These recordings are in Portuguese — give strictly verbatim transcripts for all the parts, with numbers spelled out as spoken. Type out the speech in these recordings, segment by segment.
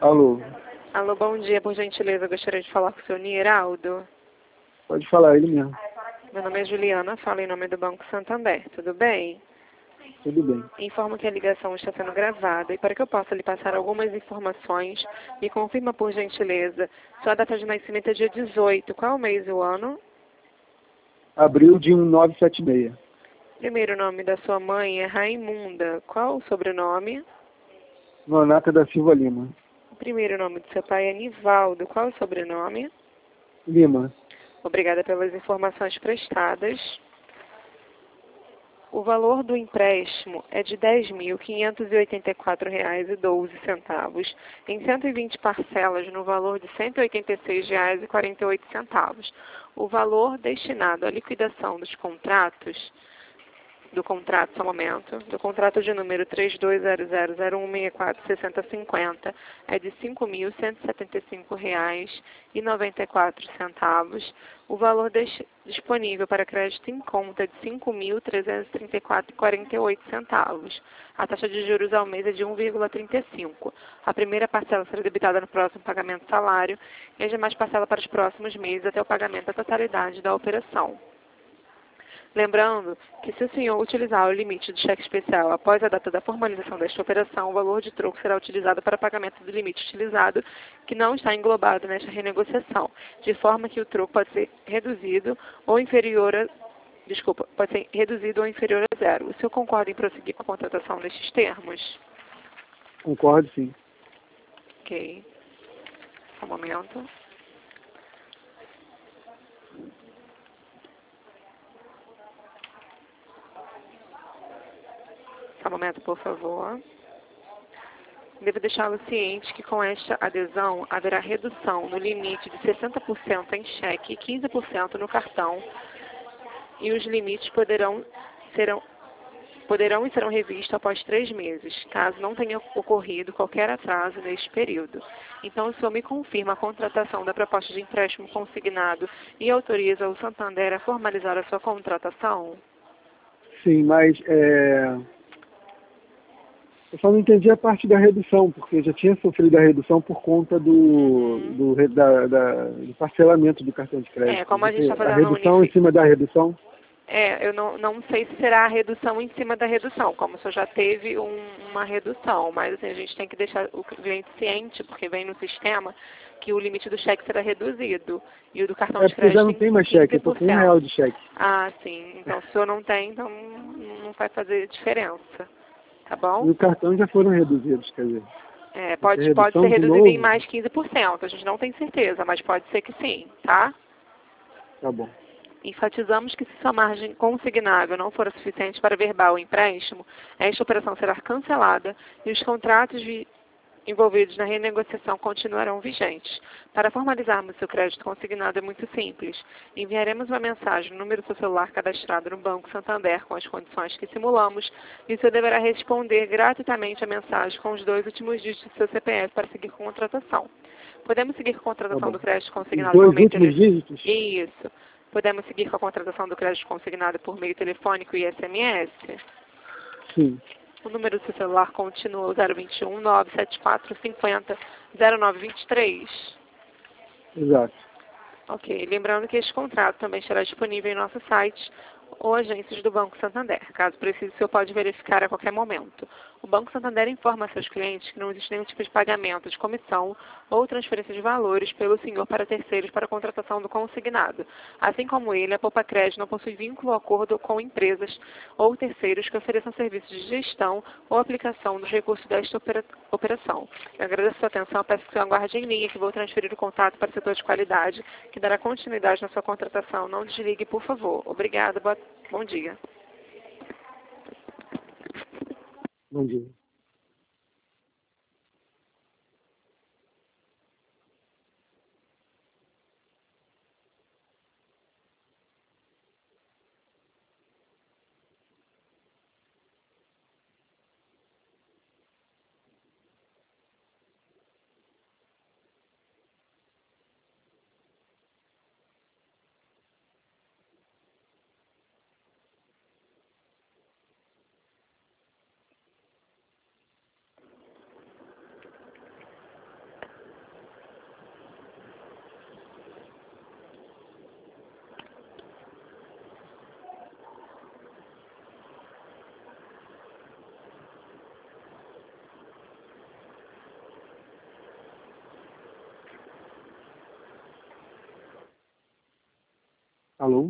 Alô, Alô, bom dia. Por gentileza, eu gostaria de falar com o senhor Nieraldo. pode falar, ele mesmo. Meu nome é Juliana, falo em nome do Banco Santander. Tudo bem? Tudo bem. Informo que a ligação está sendo gravada e para que eu possa lhe passar algumas informações, me confirma por gentileza. Sua data de nascimento é dia dezoito. Qual o mês e o ano? Abril de um nove sete seis. Primeiro nome da sua mãe é Raimunda. Qual o sobrenome? Nonata da Silva Lima. O primeiro nome do seu pai é Nivaldo. Qual o sobrenome? Lima. Obrigada pelas informações prestadas. O valor do empréstimo é de dez mil quinhentos e oitenta e quatro reais e doze centavos, em cento e vinte parcelas no valor de cento e oitenta e seis reais e quarenta e oito centavos. O valor destinado à liquidação dos contratos, do contrato, só um momento, do contrato de número três dois zero zero zero um seis quatro seis zero cinco zero é de cinco mil cento e setenta e cinco reais e noventa e quatro centavos. O valor disponível para crédito em conta é de cinco mil trezentos e trinta e quatro reais e quarenta e oito centavos. A taxa de juros ao mês é de um vírgula trinta e cinco. A primeira parcela será debitada no próximo pagamento do salário e as demais parcelas para os próximos meses até o pagamento da totalidade da operação. Lembrando que se o senhor utilizar o limite do cheque especial após a data da formalização desta operação, o valor de troco será utilizado para pagamento do limite utilizado, que não está englobado nesta renegociação, de forma que o troco pode ser reduzido ou inferior a, desculpa, pode ser reduzido ou inferior a zero. O senhor concorda em prosseguir com a contratação nestes termos? Concordo, sim. Ok. Só um momento. Só um momento, por favor. Devo deixá-lo ciente que com esta adesão haverá redução no limite de sessenta por cento em cheque e quinze por cento no cartão, e os limites poderão, serão, poderão e serão revistos após três meses, caso não tenha ocorrido qualquer atraso neste período. Então, o senhor me confirma a contratação da proposta de empréstimo consignado e autoriza o Santander a formalizar a sua contratação? Sim, mas é... eu só não entendi a parte da redução, porque eu já tinha sofrido a redução por conta do, Uhum. do, da, da, do parcelamento do cartão de crédito. É, como a gente está A fazendo redução unifi... em cima da redução? É, eu não, não sei se será a redução em cima da redução, como o senhor já teve um, uma redução, mas assim, a gente tem que deixar o cliente ciente, porque vem no sistema, que o limite do cheque será reduzido, e o do cartão É de porque crédito já não em tem mais cheque, eu tô quinze por com um cento. real de cheque. Ah, sim. Então, se o senhor não tem, então não vai fazer diferença. Tá E bom? o cartão já foram reduzidos, quer dizer. É, Vai ter pode, pode ser redução de reduzido em novo? mais quinze por cento. A gente não tem certeza, mas pode ser que sim, tá? Tá bom. Enfatizamos que se sua margem consignável não for a suficiente para verbar o empréstimo, esta operação será cancelada e os contratos de envolvidos na renegociação continuarão vigentes. Para formalizarmos seu crédito consignado é muito simples. Enviaremos uma mensagem no número do seu celular cadastrado no Banco Santander com as condições que simulamos e o senhor deverá responder gratuitamente a mensagem com os dois últimos dígitos do seu C P F para seguir com a contratação. Podemos seguir com a Tá contratação bom. do crédito Os consignado por dois meio últimos telefônico? dígitos? Isso. Podemos seguir com a contratação do crédito consignado por meio telefônico e S M S? Sim. O número do seu celular continua o zero vinte e um, nove sete quatro, cinquenta, zero nove vinte e três. Exato. Ok. Lembrando que este contrato também estará disponível em nosso site ou agências do Banco Santander. Caso precise, o senhor pode verificar a qualquer momento. O Banco Santander informa a seus clientes que não existe nenhum tipo de pagamento de comissão ou transferência de valores pelo senhor para terceiros para a contratação do consignado. Assim como ele, a Poupa Crédito não possui vínculo ou acordo com empresas ou terceiros que ofereçam serviços de gestão ou aplicação dos recursos desta opera operação. Eu agradeço a sua atenção, peço que o senhor aguarde em linha que vou transferir o contato para o setor de qualidade, que dará continuidade na sua contratação. Não desligue, por favor. Obrigada, boa, bom dia. Bom dia. Alô?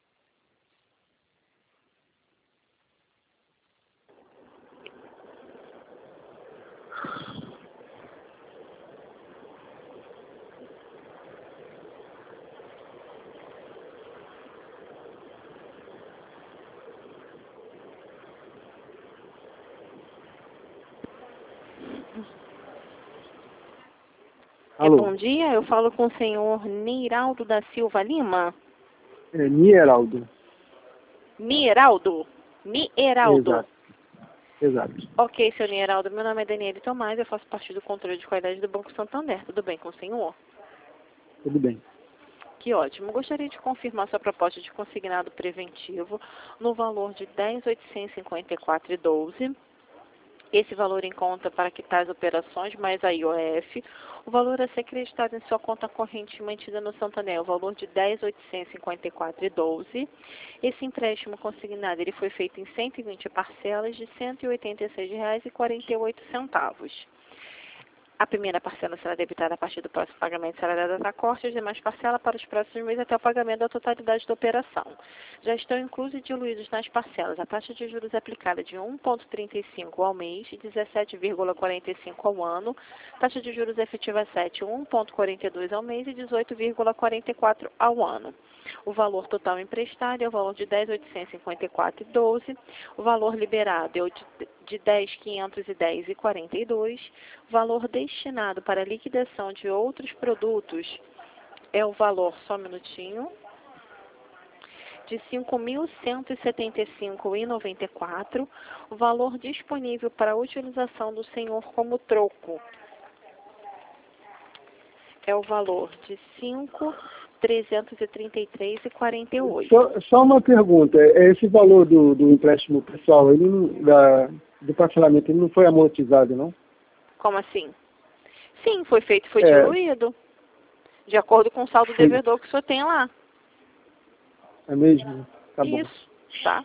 É, bom dia, eu falo com o senhor Neiraldo da Silva Lima. É Nieraldo. Nieraldo? Nieraldo. Exato. Exato. Ok, senhor Nieraldo, meu nome é Daniele Tomás, eu faço parte do controle de qualidade do Banco Santander. Tudo bem com o senhor? Tudo bem. Que ótimo. Gostaria de confirmar sua proposta de consignado preventivo no valor de dez mil oitocentos e cinquenta e quatro reais e doze centavos. Esse valor em conta para quitar as operações mais a I O F. O valor a ser acreditado em sua conta corrente mantida no Santander é o valor de dez mil oitocentos e cinquenta e quatro reais e doze centavos. Esse empréstimo consignado ele foi feito em cento e vinte parcelas de cento e oitenta e seis reais e quarenta e oito centavos. A primeira parcela será debitada a partir do próximo pagamento, será dada a corte, e as demais parcelas para os próximos meses até o pagamento da totalidade da operação. Já estão inclusos e diluídos nas parcelas a taxa de juros aplicada de um vírgula trinta e cinco ao mês e dezessete vírgula quarenta e cinco ao ano, taxa de juros efetiva sete, um vírgula quarenta e dois ao mês e dezoito vírgula quarenta e quatro ao ano. O valor total emprestado é o valor de dez mil oitocentos e cinquenta e quatro reais e doze centavos, o valor liberado é o de de dez mil quinhentos e dez reais e quarenta e dois centavos, valor destinado para liquidação de outros produtos é o valor, só um minutinho, de cinco mil cento e setenta e cinco reais e noventa e quatro centavos, o valor disponível para a utilização do senhor como troco é o valor de cinco mil trezentos e trinta e três reais e quarenta e oito centavos. Só, só uma pergunta. Esse valor do, do empréstimo pessoal, ele não, da, do parcelamento, ele não foi amortizado, não? Como assim? Sim, foi feito, foi É. diluído, de acordo com o saldo Foi. devedor que o senhor tem lá. É mesmo? Tá bom. Isso, tá?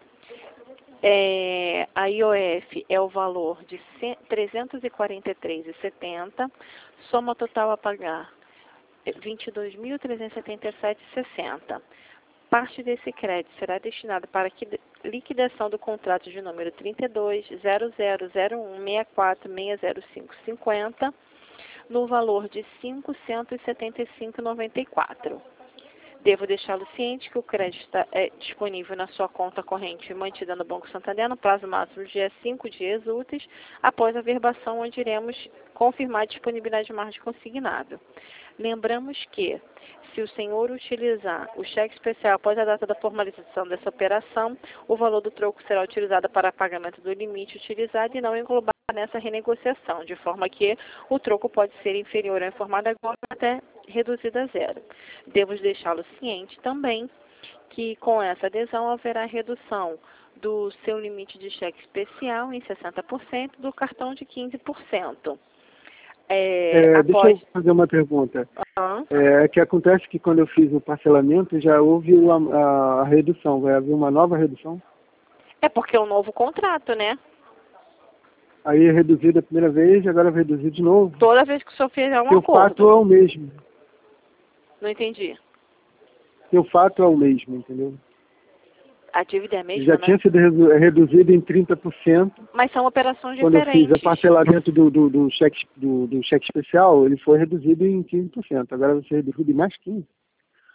É, a I O F é o valor de trezentos e quarenta e três reais e setenta centavos, soma total a pagar vinte e dois mil trezentos e setenta e sete reais e sessenta centavos. Parte desse crédito será destinada para liquidação do contrato de número trinta e dois, zero zero zero um, sessenta e quatro, seis zero cinco, cinquenta, no valor de quinhentos e setenta e cinco reais e noventa e quatro centavos. Devo deixá-lo ciente que o crédito está é, disponível na sua conta corrente mantida no Banco Santander no prazo máximo de cinco dias úteis após a verbação, onde iremos confirmar a disponibilidade de margem consignado. Lembramos que, se o senhor utilizar o cheque especial após a data da formalização dessa operação, o valor do troco será utilizado para pagamento do limite utilizado e não englobado nessa renegociação, de forma que o troco pode ser inferior ao informado agora até reduzido a zero. Devo deixá-lo ciente também que com essa adesão haverá redução do seu limite de cheque especial em sessenta por cento, do cartão de quinze por cento. É, É, após... Deixa eu fazer uma pergunta. Uhum. É que acontece que quando eu fiz o parcelamento já houve a, a, a redução. Vai haver uma nova redução? É porque é um novo contrato, né? Aí é reduzido a primeira vez e agora vai reduzir de novo? Toda vez que o senhor fizer um Porque acordo. o fato é o mesmo. Não entendi. Porque o fato é o mesmo, entendeu? A dívida é a mesma, Já né? tinha sido redu reduzido em trinta por cento. Mas são operações Quando diferentes. eu fiz o parcelamento do, do, do, cheque, do, do cheque especial, ele foi reduzido em quinze por cento. Agora vai ser reduzido em mais quinze por cento.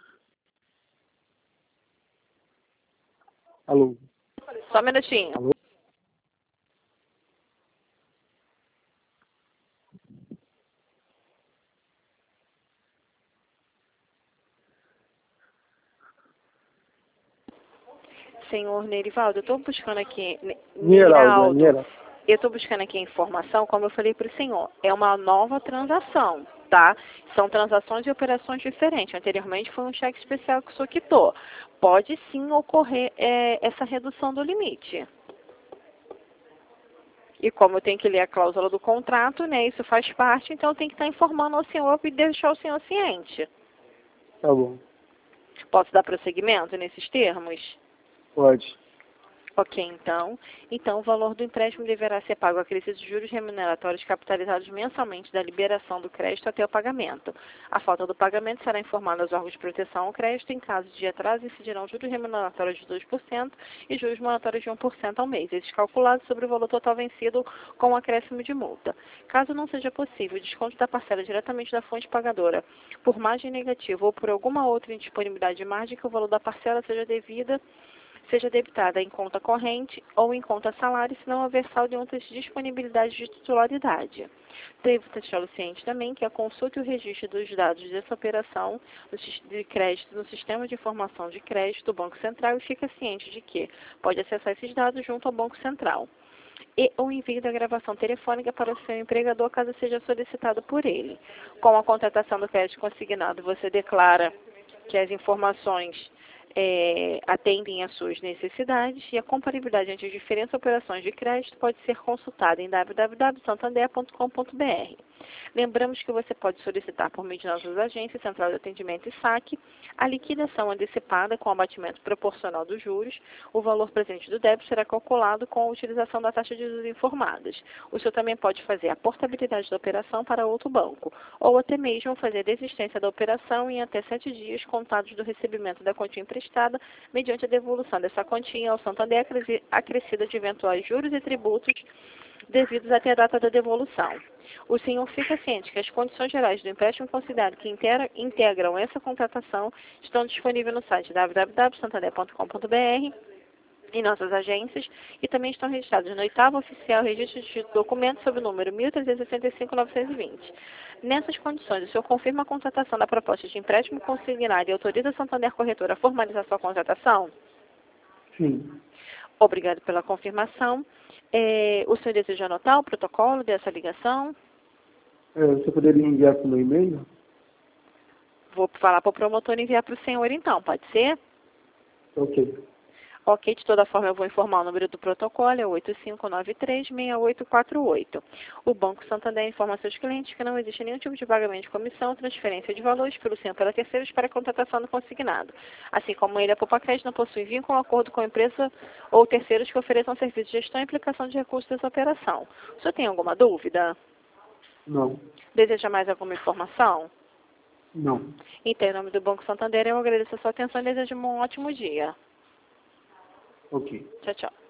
Alô? Só um minutinho. Alô? Senhor Nerivaldo, eu estou buscando aqui... Nieraldo, Nieraldo. Eu estou buscando aqui a informação, como eu falei para o senhor, é uma nova transação, tá? São transações e operações diferentes. Anteriormente foi um cheque especial que o senhor quitou. Pode sim ocorrer é, essa redução do limite. E como eu tenho que ler a cláusula do contrato, né, isso faz parte, então eu tenho que estar informando ao senhor e deixar o senhor ciente. Tá bom. Posso dar prosseguimento nesses termos? Pode. Ok, então. Então, o valor do empréstimo deverá ser pago acrescido de juros remuneratórios capitalizados mensalmente da liberação do crédito até o pagamento. A falta do pagamento será informada aos órgãos de proteção ao crédito. Em caso de atraso, incidirão juros remuneratórios de dois por cento e juros moratórios de um por cento ao mês, esses calculados sobre o valor total vencido com o acréscimo de multa. Caso não seja possível o desconto da parcela diretamente da fonte pagadora por margem negativa ou por alguma outra indisponibilidade de margem, que o valor da parcela seja devida seja debitada em conta corrente ou em conta salário, se não houver saldo em outras disponibilidades de titularidade. Devo deixá-lo ciente também que a consulta e o registro dos dados dessa operação de crédito no Sistema de Informação de Crédito do Banco Central, e fica ciente de que pode acessar esses dados junto ao Banco Central. E o envio da gravação telefônica para o seu empregador, caso seja solicitado por ele. Com a contratação do crédito consignado, você declara que as informações É, atendem às suas necessidades, e a compatibilidade entre as diferentes operações de crédito pode ser consultada em w w w ponto santander ponto com ponto b r. Lembramos que você pode solicitar por meio de nossas agências, Central de Atendimento e Saque, a liquidação antecipada com abatimento proporcional dos juros. O valor presente do débito será calculado com a utilização da taxa de juros informadas. O senhor também pode fazer a portabilidade da operação para outro banco, ou até mesmo fazer a desistência da operação em até sete dias contados do recebimento da quantia emprestada, mediante a devolução dessa quantia ao Santander acrescida de eventuais juros e tributos devidos até a data da devolução. O senhor fica ciente que as condições gerais do empréstimo considerado que integram essa contratação estão disponíveis no site w w w ponto santander ponto com ponto b r, em nossas agências, e também estão registrados no oitavo Oficial Registro de Documentos sob o número mil trezentos e sessenta e cinco, novecentos e vinte. Nessas condições, o senhor confirma a contratação da proposta de empréstimo consignado e autoriza a Santander Corretora a formalizar sua contratação? Sim. Obrigado pela confirmação. É, o senhor deseja anotar o protocolo dessa ligação? É, você poderia enviar para o meu e-mail? Vou falar para o promotor enviar para o senhor então, pode ser? Ok. Ok, de toda forma eu vou informar o número do protocolo, é oito cinco nove três, seis oito quatro oito. O Banco Santander informa a seus clientes que não existe nenhum tipo de pagamento de comissão, transferência de valores pelo senhor para terceiros para a contratação do consignado. Assim como ele, a Popacred não possui vínculo ou acordo com a empresa ou terceiros que ofereçam serviço de gestão e aplicação de recursos dessa operação. O senhor tem alguma dúvida? Não. Deseja mais alguma informação? Não. Então, em nome do Banco Santander, eu agradeço a sua atenção e desejo um ótimo dia. Ok. Tchau, tchau.